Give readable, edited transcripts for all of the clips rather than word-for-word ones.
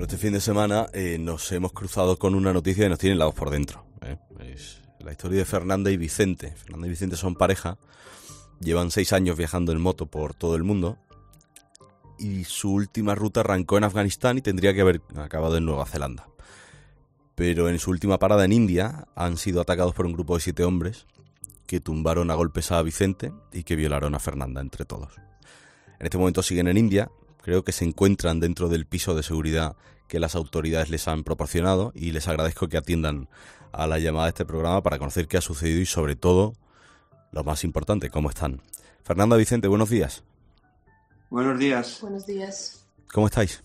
Bueno, este fin de semana nos hemos cruzado con una noticia que nos tiene helados por dentro. Es la historia de Fernanda y Vicente. Fernanda y Vicente son pareja, llevan 6 años viajando en moto por todo el mundo y su última ruta arrancó en Afganistán y tendría que haber acabado en Nueva Zelanda. Pero en su última parada en India han sido atacados por un grupo de 7 hombres que tumbaron a golpes a Vicente y que violaron a Fernanda entre todos. En este momento siguen en India. Creo que se encuentran dentro del piso de seguridad que las autoridades les han proporcionado y les agradezco que atiendan a la llamada de este programa para conocer qué ha sucedido y, sobre todo, lo más importante, cómo están. Fernanda, Vicente, buenos días. Buenos días. Buenos días. ¿Cómo estáis?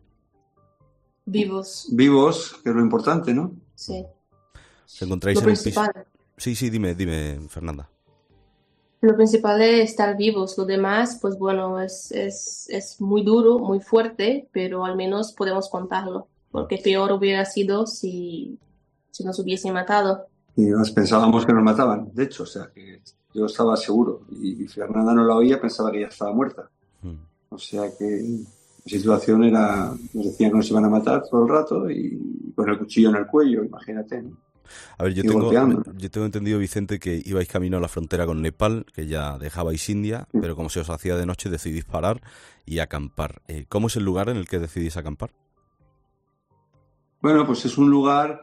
Vivos. Vivos, que es lo importante, ¿no? Sí. ¿Os encontráis Lo en el piso? principal. Sí, dime, Fernanda. Lo principal es estar vivos. Lo demás, pues bueno, es muy duro, muy fuerte, pero al menos podemos contarlo. Porque peor hubiera sido si nos hubiesen matado. Y nos pensábamos que nos mataban, de hecho, o sea, que yo estaba seguro. Y Fernanda no la oía, pensaba que ya estaba muerta. O sea que la situación era, nos decían que nos iban a matar todo el rato y con el cuchillo en el cuello, imagínate, ¿no? A ver, yo tengo entendido, Vicente, que ibais camino a la frontera con Nepal, que ya dejabais India, Sí. pero como se os hacía de noche decidís parar y acampar. ¿Cómo es el lugar en el que decidís acampar? Bueno, pues es un lugar,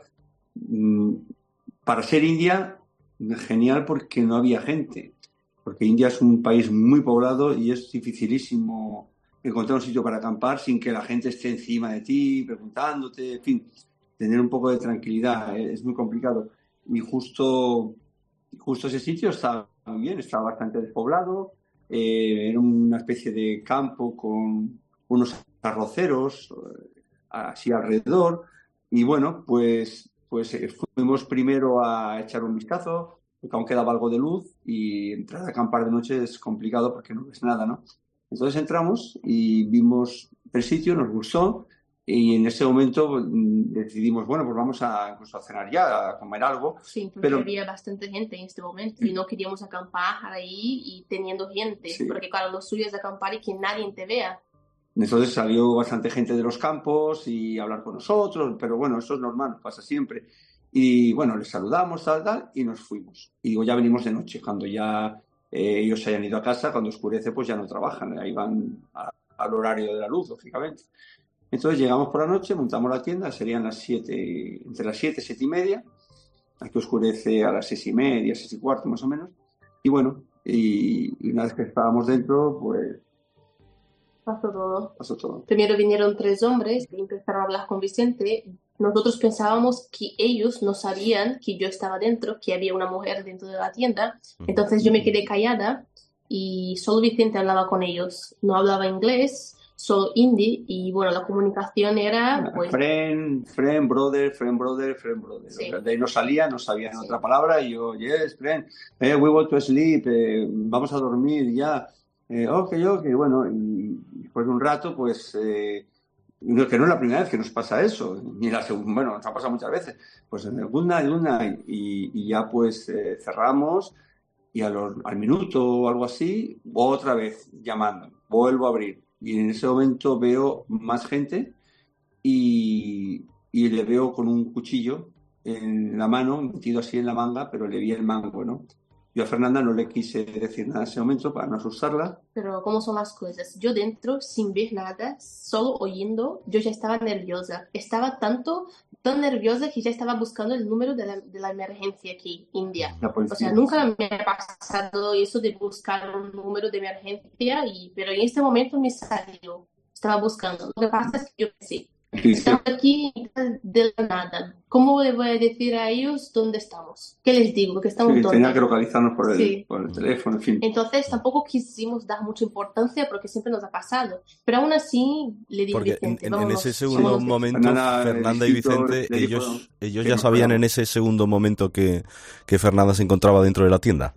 para ser India, genial porque no había gente. Porque India es un país muy poblado y es dificilísimo encontrar un sitio para acampar sin que la gente esté encima de ti, preguntándote, en fin, tener un poco de tranquilidad, es muy complicado. Y justo ese sitio estaba muy bien, estaba bastante despoblado, era una especie de campo con unos arroceros así alrededor. Y bueno, pues fuimos primero a echar un vistazo, porque aún quedaba algo de luz y entrar a acampar de noche es complicado porque no ves nada, ¿no? Entonces entramos y vimos el sitio, nos gustó y en ese momento decidimos, bueno, pues vamos incluso a cenar ya, a comer algo. Sí, porque Pero había bastante gente en este momento y no queríamos acampar ahí y teniendo gente. Sí. Porque claro, lo suyo es acampar y que nadie te vea. Entonces salió bastante gente de los campos y a hablar con nosotros, pero bueno, eso es normal, pasa siempre. Y bueno, les saludamos, tal, y nos fuimos. Y digo, ya venimos de noche, cuando ya ellos se hayan ido a casa, cuando oscurece, pues ya no trabajan, ahí van al horario de la luz, lógicamente. Entonces llegamos por la noche, montamos la tienda, serían las 7, entre las 7, 7:30, aquí oscurece a las 6:30, 6:15 más o menos. Y bueno, y una vez que estábamos dentro, pues pasó todo. Primero vinieron 3 hombres y empezaron a hablar con Vicente. Nosotros pensábamos que ellos no sabían que yo estaba dentro, que había una mujer dentro de la tienda. Entonces yo me quedé callada y solo Vicente hablaba con ellos. No hablaba inglés, solo hindi y bueno, la comunicación era pues... Friend, brother. Sí. De ahí no sabían Sí. otra palabra y yo, yes, friend, we want to sleep, vamos a dormir ya. Ok, bueno, y después de un rato, pues, que no es la primera vez que nos pasa eso, ni la segunda, bueno, nos ha pasado muchas veces, pues good night, y ya pues cerramos y al minuto o algo así, otra vez llamando, vuelvo a abrir y en ese momento veo más gente y le veo con un cuchillo en la mano, metido así en la manga, pero le vi el mango, ¿no? Yo a Fernanda no le quise decir nada en ese momento para no asustarla. Pero ¿cómo son las cosas? Yo dentro, sin ver nada, solo oyendo, yo ya estaba nerviosa. Estaba tan nerviosa que ya estaba buscando el número de la emergencia aquí, India. La policía. O sea, nunca me ha pasado eso de buscar un número de emergencia, pero en este momento me salió. Estaba buscando. Lo que pasa es que yo pensé, estamos aquí de la nada. ¿Cómo le voy a decir a ellos dónde estamos? ¿Qué les digo? Que estamos Sí, tenía que tontos. localizarnos por Sí. el teléfono, en fin. Entonces tampoco quisimos dar mucha importancia porque siempre nos ha pasado. Pero aún así le digo a Porque Vicente, en ese segundo vámonos de aquí. momento, Fernanda y Vicente, ellos ya sabían en ese segundo momento que Fernanda se encontraba dentro de la tienda.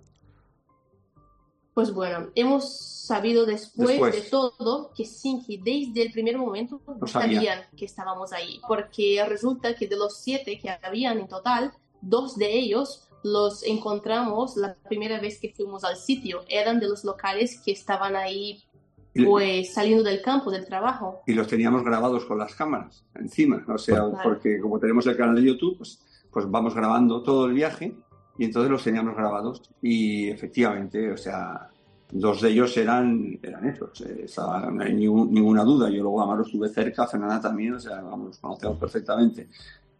Pues bueno, hemos sabido después de todo que sí, que desde el primer momento no sabían que estábamos ahí. Porque resulta que de los 7 que habían en total, 2 de ellos los encontramos la primera vez que fuimos al sitio. Eran de los locales que estaban ahí pues saliendo del campo, del trabajo. Y los teníamos grabados con las cámaras encima, o sea, Claro. porque como tenemos el canal de YouTube, pues vamos grabando todo el viaje y entonces los teníamos grabados y efectivamente, o sea, 2 de ellos eran esos, no hay ninguna duda. Yo luego además los tuve cerca, Fernanda también, o sea, vamos, los conocemos perfectamente.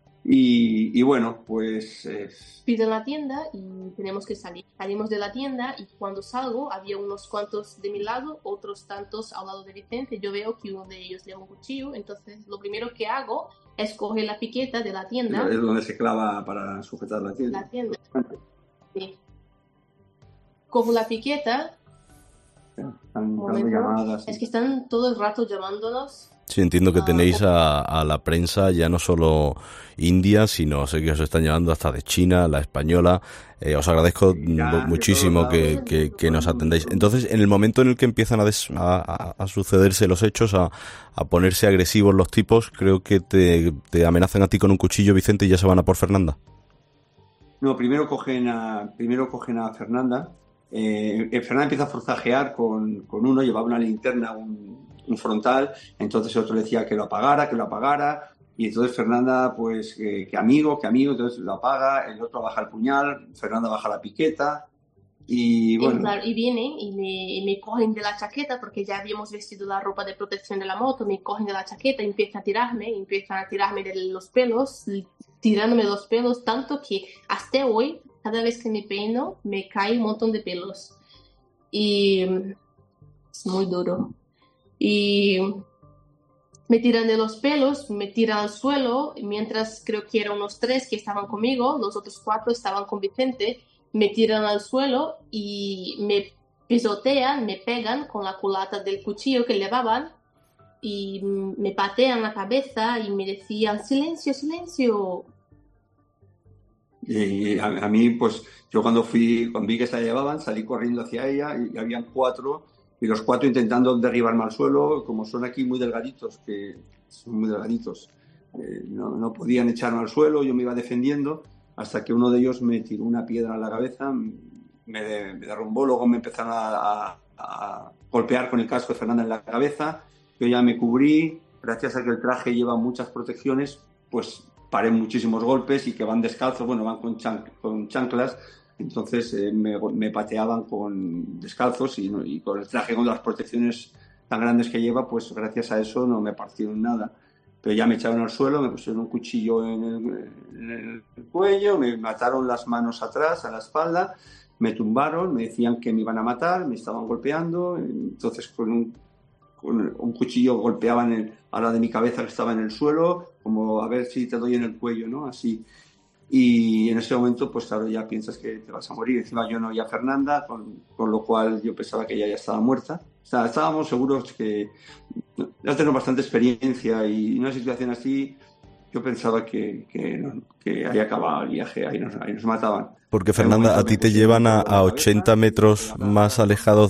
Y bueno, pues... Pido en la tienda y tenemos que salir. Salimos de la tienda y cuando salgo había unos cuantos de mi lado, otros tantos al lado de Vicente. Yo veo que uno de ellos lleva un cuchillo, entonces lo primero que hago es coger la piqueta de la tienda. Es donde se clava para sujetar la tienda. La tienda. Sí. Cojo la piqueta. Están dando llamadas. Es que están todo el rato llamándonos. Sí, entiendo que tenéis a la prensa ya no solo india, sino sé que os están llamando hasta de China, la española. Os agradezco muchísimo que nos atendáis. Entonces, en el momento en el que empiezan a sucederse los hechos, a ponerse agresivos los tipos, creo que te amenazan a ti con un cuchillo, Vicente, y ya se van a por Fernanda. No, primero cogen a Fernanda. Fernanda empieza a forzajear con uno, llevaba una linterna, un frontal, entonces el otro le decía que lo apagara, y entonces Fernanda, pues, que amigo, entonces lo apaga, el otro baja el puñal, Fernanda baja la piqueta, y bueno... Claro, y vienen y me cogen de la chaqueta, porque ya habíamos vestido la ropa de protección de la moto, me cogen de la chaqueta, empiezan a tirarme de los pelos, tirándome los pelos, tanto que hasta hoy, cada vez que me peino, me cae un montón de pelos. Y es muy duro. Y me tiran de los pelos, me tiran al suelo, mientras creo que eran unos 3 que estaban conmigo, los otros 4 estaban con Vicente, me tiran al suelo y me pisotean, me pegan con la culata del cuchillo que llevaban y me patean la cabeza y me decían, silencio, silencio. Y a mí, pues, yo cuando vi que se la llevaban, salí corriendo hacia ella y habían 4, y los 4 intentando derribarme al suelo, como son aquí muy delgaditos, no podían echarme al suelo, yo me iba defendiendo, hasta que uno de ellos me tiró una piedra en la cabeza, me derrumbó, luego me empezaron a golpear con el casco de Fernanda en la cabeza, yo ya me cubrí, gracias a que el traje lleva muchas protecciones, pues paré muchísimos golpes y que van descalzos, bueno, van con chanclas, entonces me pateaban con descalzos y con el traje, con las protecciones tan grandes que lleva, pues gracias a eso no me partieron nada. Pero ya me echaron al suelo, me pusieron un cuchillo en el cuello, me mataron las manos atrás, a la espalda, me tumbaron, me decían que me iban a matar, me estaban golpeando, entonces con un cuchillo golpeaban a la de mi cabeza que estaba en el suelo, como a ver si te doy en el cuello, ¿no? Así. Y en ese momento, pues claro, ya piensas que te vas a morir. Encima yo no oía a Fernanda, con lo cual yo pensaba que ella ya estaba muerta. O sea, estábamos seguros que ya tenemos bastante experiencia y en una situación así yo pensaba que ahí acababa el viaje, ahí nos mataban. Porque, Fernanda, a ti te llevan a 80 metros más alejados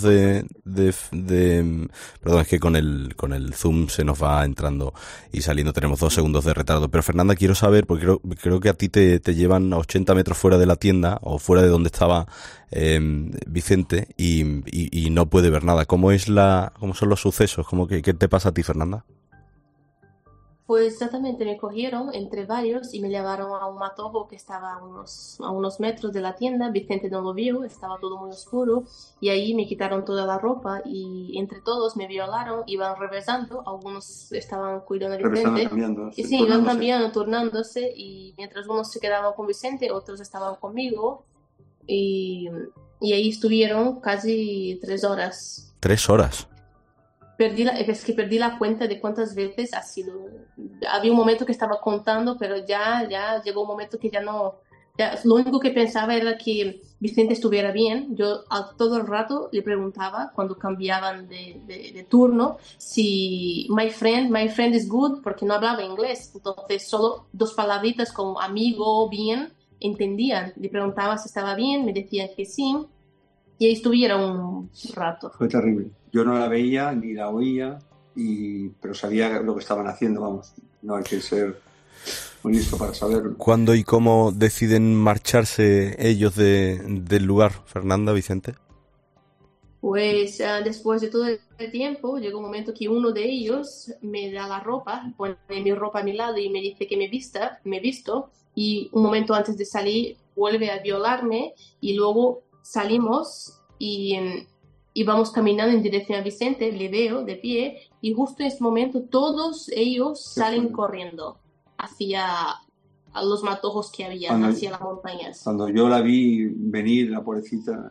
Perdón, es que con el zoom se nos va entrando y saliendo, tenemos 2 segundos de retardo. Pero, Fernanda, quiero saber, porque creo que a ti te llevan a 80 metros fuera de la tienda o fuera de donde estaba Vicente y no puede ver nada. ¿Cómo son los sucesos? ¿Qué te pasa a ti, Fernanda? Pues exactamente, me cogieron entre varios y me llevaron a un matojo que estaba a unos metros de la tienda. Vicente no lo vio, estaba todo muy oscuro y ahí me quitaron toda la ropa y entre todos me violaron, iban reversando, algunos estaban cuidando a Vicente. Cambiándose, y sí, iban cambiando, turnándose y mientras unos se quedaban con Vicente, otros estaban conmigo y ahí estuvieron casi 3 horas. 3 horas. Es que perdí la cuenta de cuántas veces ha sido. Había un momento que estaba contando, pero ya llegó un momento que ya no. Lo único que pensaba era que Vicente estuviera bien. Yo todo el rato le preguntaba cuando cambiaban de turno si my friend is good, porque no hablaba inglés. Entonces solo 2 palabritas como amigo, bien, entendían. Le preguntaba si estaba bien, me decían que sí. Y ahí estuvieron un rato. Fue terrible. Yo no la veía ni la oía, pero sabía lo que estaban haciendo, vamos. No hay que ser muy listo para saberlo. ¿Cuándo y cómo deciden marcharse ellos del lugar, Fernanda, Vicente? Pues después de todo el tiempo, llegó un momento que uno de ellos me da la ropa, pone mi ropa a mi lado y me dice que me visto, y un momento antes de salir vuelve a violarme y luego salimos y vamos caminando en dirección a Vicente, le veo de pie y justo en ese momento todos ellos salen corriendo hacia a los matojos que había, hacia las montañas. Cuando yo la vi venir, la pobrecita,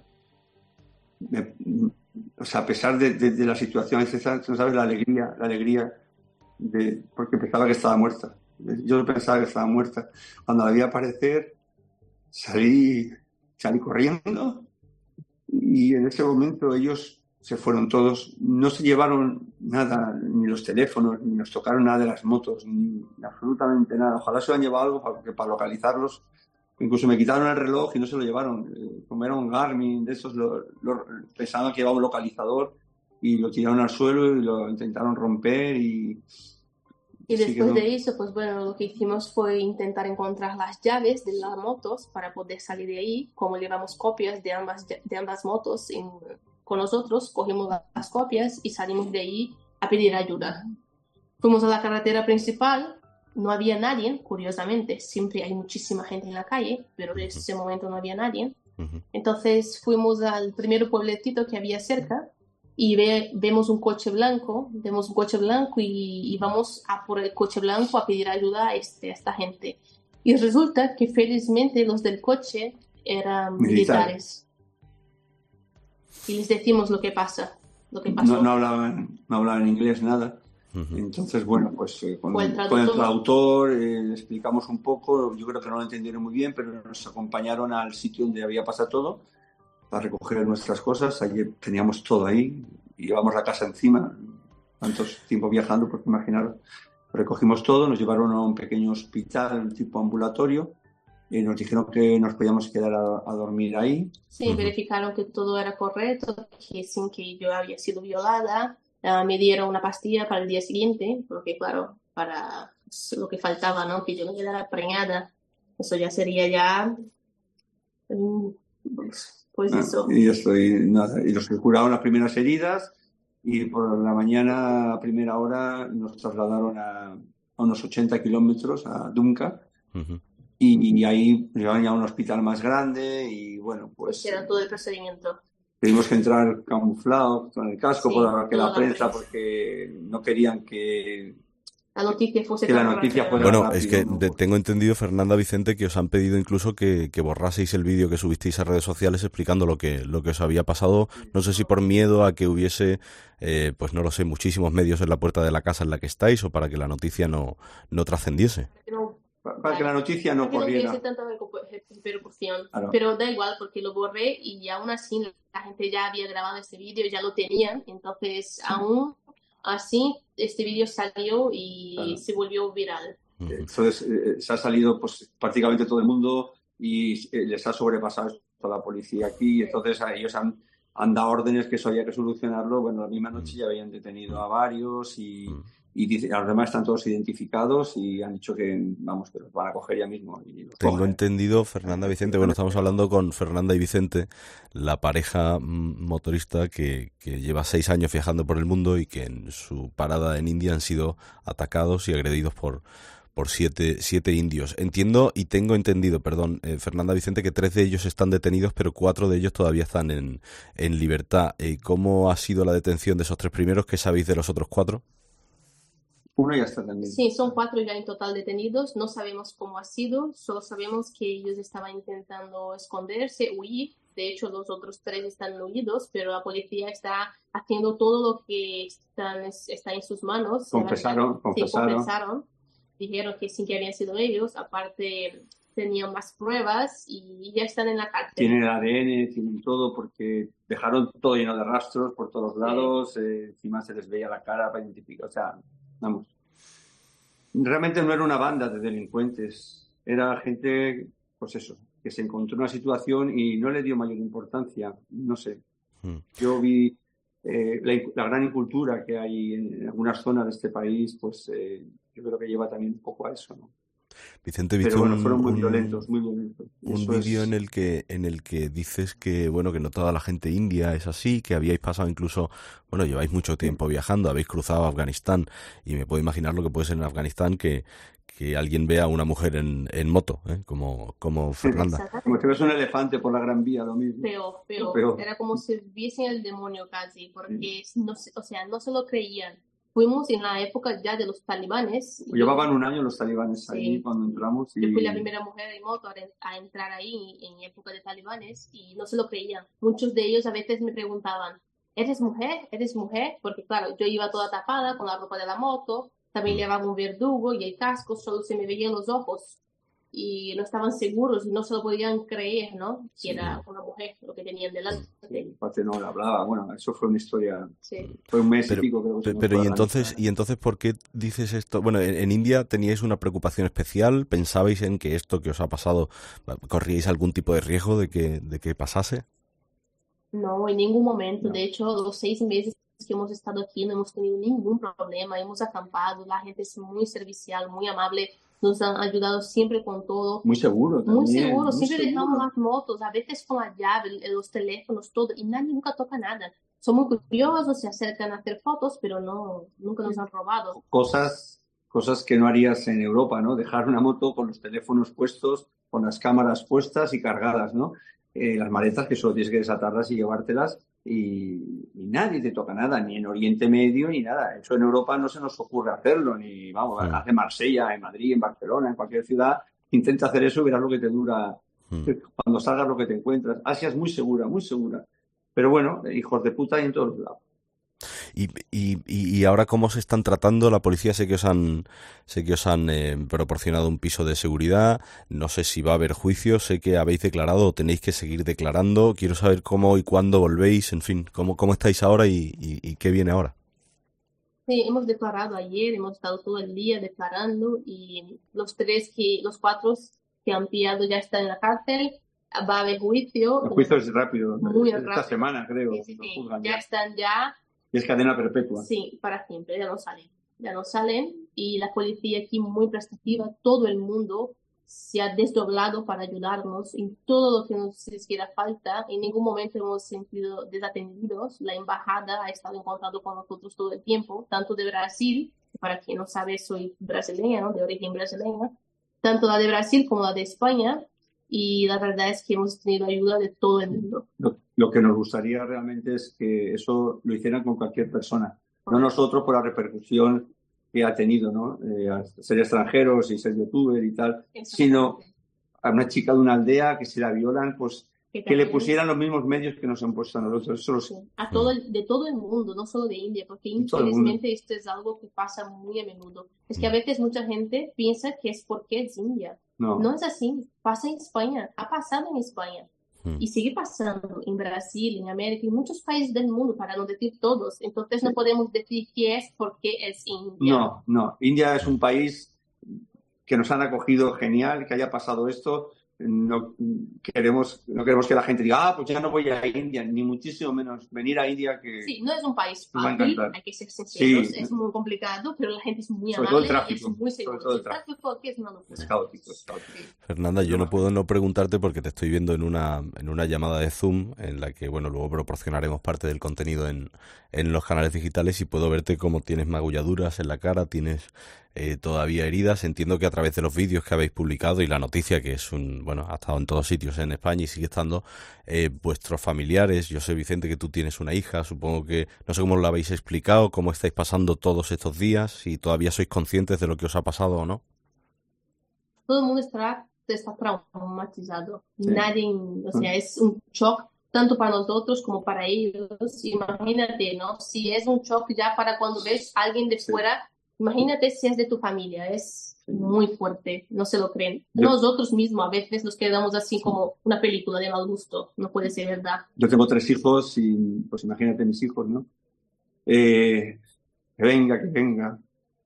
o sea, a pesar de la situación, no sabes la alegría porque pensaba que estaba muerta. Yo pensaba que estaba muerta. Cuando la vi aparecer, salí corriendo y en ese momento ellos se fueron todos. No se llevaron nada, ni los teléfonos, ni nos tocaron nada de las motos, ni absolutamente nada. Ojalá se hubieran llevado algo para localizarlos. Incluso me quitaron el reloj y no se lo llevaron. Como era un Garmin, de esos, pensaban que llevaba un localizador y lo tiraron al suelo y lo intentaron romper y después de eso, pues bueno, lo que hicimos fue intentar encontrar las llaves de las motos para poder salir de ahí. Como llevamos copias de ambas motos con nosotros, cogimos las copias y salimos de ahí a pedir ayuda. Fuimos a la carretera principal, no había nadie, curiosamente, siempre hay muchísima gente en la calle, pero en ese momento no había nadie. Entonces fuimos al primer pueblecito que había cerca y vemos un coche blanco y vamos a por el coche blanco a pedir ayuda a esta gente. Y resulta que felizmente los del coche eran militares. Y les decimos lo que pasó. No hablaban inglés, nada. Entonces, bueno, pues con el traductor le explicamos un poco. Yo creo que no lo entendieron muy bien, pero nos acompañaron al sitio donde había pasado todo para recoger nuestras cosas. Allí teníamos todo ahí y llevamos la casa encima. Tantos tiempo viajando, pues imaginaros. Recogimos todo, nos llevaron a un pequeño hospital tipo ambulatorio y nos dijeron que nos podíamos quedar a dormir ahí. Sí, verificaron que todo era correcto, que sin que yo había sido violada. Me dieron una pastilla para el día siguiente, porque claro, para lo que faltaba, ¿no? Que yo me quedara preñada. Eso ya sería ya... Pues eso. Y los que curaron las primeras heridas y por la mañana a primera hora nos trasladaron a unos 80 kilómetros a Dunca y ahí nos llevaron ya a un hospital más grande y bueno, pues... Era todo el procedimiento. Tuvimos que entrar camuflados con el casco por la prensa porque no querían que la noticia fuese Bueno, rápido, es que tengo entendido, Fernanda, Vicente, que os han pedido incluso que borraseis el vídeo que subisteis a redes sociales explicando lo que os había pasado. No sé si por miedo a que hubiese, pues no lo sé, muchísimos medios en la puerta de la casa en la que estáis o para que la noticia no trascendiese. Para que la noticia no corriera. No tanta repercusión, claro. Pero da igual porque lo borré y aún así la gente ya había grabado este vídeo, ya lo tenían, entonces aún así este vídeo salió y se volvió viral. Entonces se ha salido pues prácticamente todo el mundo y les ha sobrepasado esto a la policía aquí, y entonces ellos han dado órdenes que eso había que solucionarlo. Bueno, la misma noche ya habían detenido a varios y los demás están todos identificados y han dicho que vamos, que los van a coger ya mismo. Tengo entendido, Fernanda, Vicente, bueno, estamos hablando con Fernanda y Vicente, la pareja motorista que lleva 6 años viajando por el mundo y que en su parada en India han sido atacados y agredidos por 7 indios. Entiendo y tengo entendido, perdón, Fernanda, Vicente, que 3 de ellos están detenidos, pero 4 de ellos todavía están en libertad. ¿Cómo ha sido la detención de esos 3 primeros? ¿Qué sabéis de los otros 4? Uno ya está también. Sí, son 4 ya en total detenidos. No sabemos cómo ha sido, solo sabemos que ellos estaban intentando esconderse, huir. De hecho, los otros 3 están huidos, pero la policía está haciendo todo lo que está en sus manos. Confesaron. Dijeron que sí que habían sido ellos. Aparte, tenían más pruebas y ya están en la cárcel. Tienen el ADN, tienen todo, porque dejaron todo lleno de rastros por todos lados. Encima se les veía la cara para identificar. O sea, vamos. Realmente no era una banda de delincuentes. Era gente, pues eso, que se encontró en una situación y no le dio mayor importancia. No sé. Yo vi la gran incultura que hay en algunas zonas de este país, pues yo creo que lleva también un poco a eso, ¿no? Vicente, Pero viste bueno, fueron muy violentos, muy violentos. Y un eso vídeo es... en el que dices que, bueno, que no toda la gente india es así, que habíais pasado incluso, bueno, lleváis mucho Sí, tiempo viajando, habéis cruzado Afganistán, y me puedo imaginar lo que puede ser en Afganistán que alguien vea a una mujer en moto, ¿eh? Como Fernanda. como si Exactamente. ves un elefante por la Gran Vía, lo mismo. Peor, peor. Pero Era como si viesen el demonio casi, sí. porque no, o sea, no se lo creían. Fuimos en la época ya de los talibanes. Llevaban un año los talibanes ahí Sí, cuando entramos yo fui la y primera mujer en moto a entrar ahí en época de talibanes y no se lo creían. Muchos de ellos a veces me preguntaban, ¿eres mujer? ¿Eres mujer? Porque claro, yo iba toda tapada con la ropa de la moto, también Mm. llevaba un verdugo y el casco, solo se me veían los ojos y no estaban seguros y no se lo podían creer, ¿no? Que sí, era una mujer lo que tenían delante. el padre no le hablaba. Bueno, eso fue una historia, Sí. fue un mes y Pero, pico creo que estuvimos pero por y Afganistán. entonces, ¿por qué dices esto? Bueno, en India teníais una preocupación especial, ¿pensabais en que esto que os ha pasado, corríais algún tipo de riesgo de que pasase? No, en ningún momento. De No, hecho, los 6 meses que hemos estado aquí no hemos tenido ningún problema. Hemos acampado, la gente es muy servicial, muy amable, nos han ayudado siempre con todo. muy seguro Muy también, seguro, muy siempre dejamos seguro. las motos, a veces con la llave, los teléfonos, todo, y nadie nunca toca nada. Son muy curiosos, se acercan a hacer fotos, pero no, nunca nos han robado. Cosas que no harías en Europa, ¿no? Dejar una moto con los teléfonos puestos, con las cámaras puestas y cargadas, ¿no? Las maletas que solo tienes que desatarlas y llevártelas y nadie te toca nada, ni en Oriente Medio ni nada. Eso en Europa no se nos ocurre hacerlo, ni vamos, Mm, hace Marsella, en Madrid, en Barcelona, en cualquier ciudad, intenta hacer eso y verás lo que te dura mm. cuando salgas, lo que te encuentras. Asia es muy segura, muy segura. Pero bueno, hijos de puta hay en todos lados. Y ahora cómo se están tratando, la policía sé que os han proporcionado un piso de seguridad, no sé si va a haber juicio, sé que habéis declarado o tenéis que seguir declarando, quiero saber cómo y cuándo volvéis, en fin, cómo estáis ahora y qué viene ahora. Sí, hemos declarado ayer, hemos estado todo el día declarando y los 4 que han pillado ya están en la cárcel. Va a haber juicio El juicio es rápido, muy esta rápido. semana creo, Sí, sí, lo sí. juzgan Ya ya. están ya, Y es cadena perpetua. sí, para siempre, ya no salen y la policía aquí muy prestativa, todo el mundo se ha desdoblado para ayudarnos en todo lo que nos hiciera falta. En ningún momento hemos sentido desatendidos. La embajada ha estado en contacto con nosotros todo el tiempo, tanto de Brasil, para quien no sabe, soy brasileña, ¿no? De origen brasileña, tanto la de Brasil como la de España, y la verdad es que hemos tenido ayuda de todo el mundo. Lo que nos gustaría realmente es que eso lo hicieran con cualquier persona, no nosotros por la repercusión que ha tenido, ¿no? Ser extranjeros y ser youtuber y tal, sino a una chica de una aldea que si la violan, pues que le pusieran los mismos medios que nos han puesto a nosotros. Eso Sí, a todo de todo el mundo, no solo de India, porque todo el mundo. infelizmente esto es algo que pasa muy a menudo. Es que a veces mucha gente piensa que es porque es India. No, No es así, pasa en España, ha pasado en España y sigue pasando en Brasil, en América, en muchos países del mundo, para no decir todos. Entonces no podemos decir que es porque es India. no. India es un país que nos han acogido genial, que haya pasado esto. No queremos que la gente diga, pues ya no voy a India, ni muchísimo menos venir a India que Sí, no es un país nos va a fácil, encantar. hay que ser sinceros, Sí, es muy complicado, pero la gente es muy sobre todo el amable, tráfico, es muy sobre seguro. todo el El tráfico aquí es una locura. es caótico, es caótico. Sí. Fernanda, yo no puedo no preguntarte porque te estoy viendo en una llamada de Zoom en la que, bueno, luego proporcionaremos parte del contenido en los canales digitales y puedo verte cómo tienes magulladuras en la cara, tienes todavía heridas. Entiendo que a través de los vídeos que habéis publicado y la noticia, que es ha estado en todos sitios en España y sigue estando, vuestros familiares, yo sé, Vicente, que tú tienes una hija, supongo que, no sé cómo lo habéis explicado, cómo estáis pasando todos estos días, si todavía sois conscientes de lo que os ha pasado o no. Todo el mundo está traumatizado. Sí. Nadie, o sea, es un shock tanto para nosotros como para ellos. Imagínate, ¿no? Si es un shock ya para cuando ves a alguien de fuera, imagínate si es de tu familia, es muy fuerte, no se lo creen. Nosotros mismos a veces nos quedamos así como una película de mal gusto, no puede ser verdad. Yo tengo 3 hijos y pues imagínate mis hijos, ¿no? Que venga.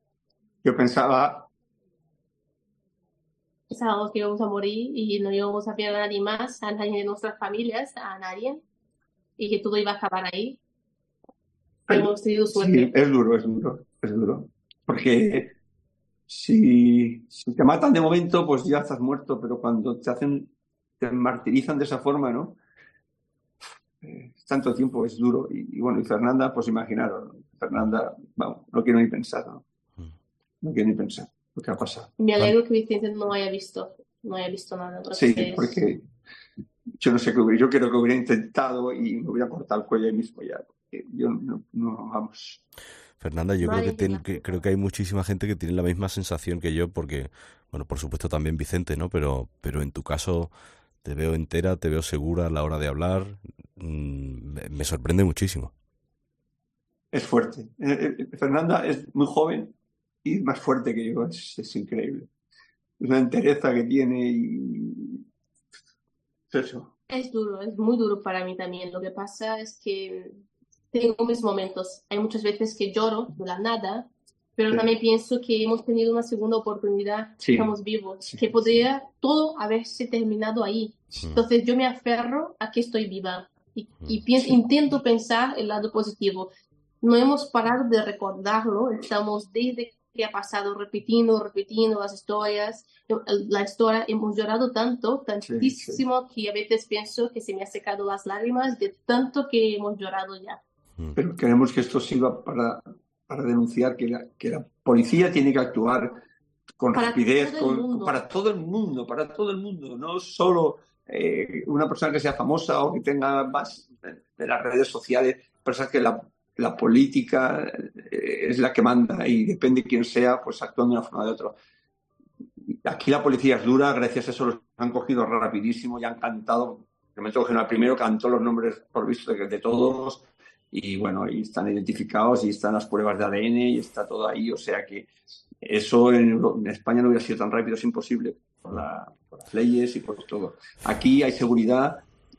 Yo pensábamos que íbamos a morir y no íbamos a ver a nadie más, a nadie de nuestras familias, a nadie, y que todo iba a acabar ahí. Pero hemos tenido suerte. Sí, es duro. Porque Si te matan de momento, pues ya estás muerto, pero cuando te martirizan de esa forma, ¿no? Tanto tiempo es duro. Y bueno, y Fernanda, pues imaginaros, ¿no? Fernanda, vamos, no quiero ni pensar, ¿no? No quiero ni pensar lo que ha pasado. Me alegro que Vicente no haya visto nada. Entonces... Sí, porque yo no sé qué yo creo que hubiera intentado y me hubiera cortado el cuello ahí mismo ya. Yo no, vamos. Fernanda, yo creo que hay muchísima gente que tiene la misma sensación que yo, porque, bueno, por supuesto también Vicente, ¿no? Pero en tu caso te veo entera, te veo segura a la hora de hablar. Me sorprende muchísimo. Es fuerte. Fernanda es muy joven y más fuerte que yo. Es increíble. Es una entereza que tiene y eso. Es duro, es muy duro para mí también. Lo que pasa es que tengo mis momentos. Hay muchas veces que lloro de la nada, pero también pienso que hemos tenido una segunda oportunidad, estamos vivos, que podría todo haberse terminado ahí. Entonces yo me aferro a que estoy viva y intento pensar el lado positivo. No hemos parado de recordarlo, estamos desde que ha pasado repitiendo las historias, la historia, hemos llorado tantísimo, que a veces pienso que se me han secado las lágrimas de tanto que hemos llorado ya. Pero queremos que esto sirva para denunciar que la policía tiene que actuar con rapidez para todo el mundo, no solo una persona que sea famosa o que tenga más de las redes sociales, personas que la política es la que manda y depende de quién sea, pues actúan de una forma o de otra. Aquí la policía es dura, gracias a eso los han cogido rapidísimo y han cantado. El momento general primero cantó los nombres por visto de todos. Y bueno, y están identificados y están las pruebas de ADN y está todo ahí, o sea que eso en España no hubiera sido tan rápido, es imposible por las leyes y por todo. Aquí hay seguridad,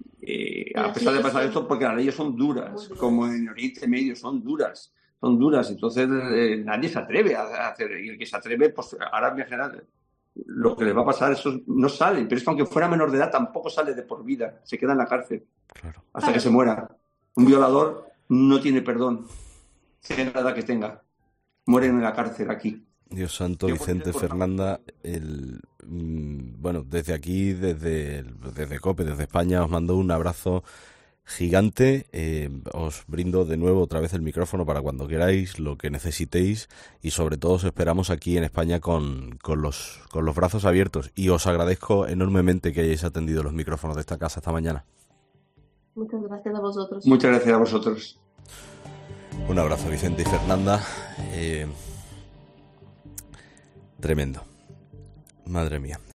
a pesar de pasar esto, porque las leyes son duras, como en Oriente Medio son duras, entonces nadie se atreve a hacer, y el que se atreve, pues ahora en general lo que les va a pasar, eso no sale, pero esto aunque fuera menor de edad tampoco sale de por vida, se queda en la cárcel hasta que se muera. Un violador no tiene perdón, sea nada que tenga. Mueren en la cárcel aquí. Dios santo, Vicente, Fernanda, bueno, desde aquí, desde COPE, desde España, os mando un abrazo gigante. Os brindo de nuevo otra vez el micrófono para cuando queráis, lo que necesitéis, y sobre todo os esperamos aquí en España con los brazos abiertos. Y os agradezco enormemente que hayáis atendido los micrófonos de esta casa esta mañana. Muchas gracias a vosotros. Muchas gracias a vosotros. Un abrazo, Vicente y Fernanda. Tremendo. Madre mía.